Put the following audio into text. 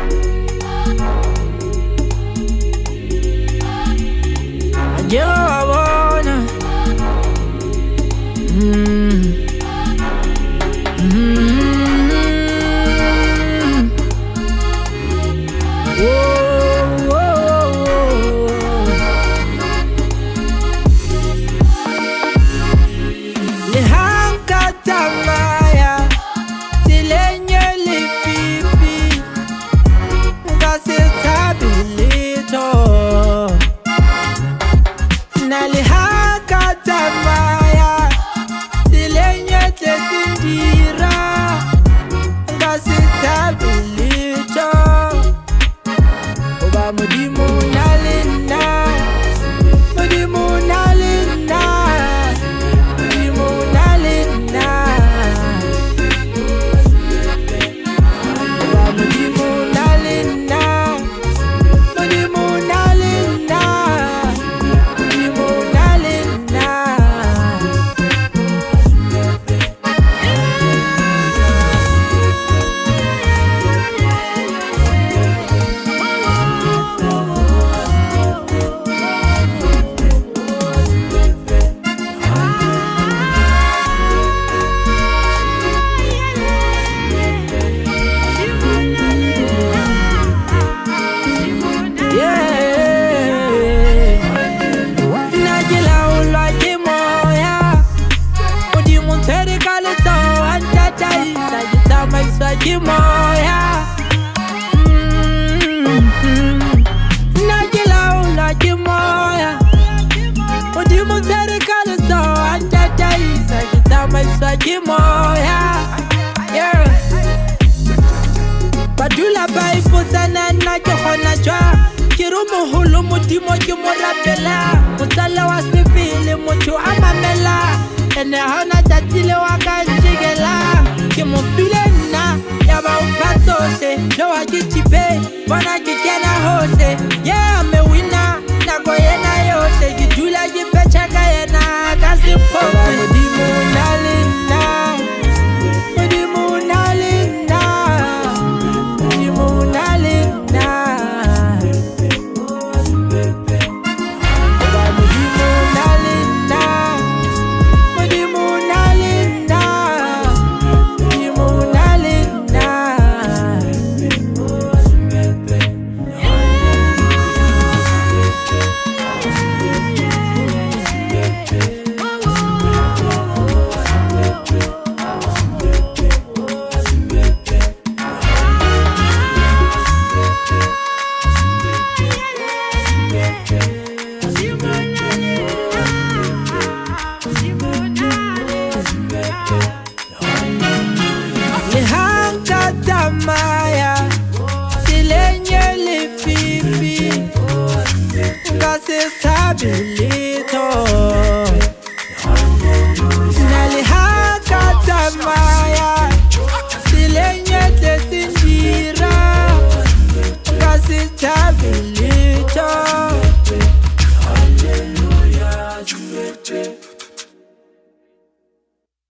Badula ba ipotsana nna ke gona jwa ke re moholo modimo ke mo rapela motsala wa sepele motho a mamela ene ha ona tatile wa ka njigela ke mo file nna ya ba upatsohle lo wa ke tipe bona ke kena hohle yeah me winner nako yena yohle ke dula ke pecha ka yena ka sephofu modimo nalinna Little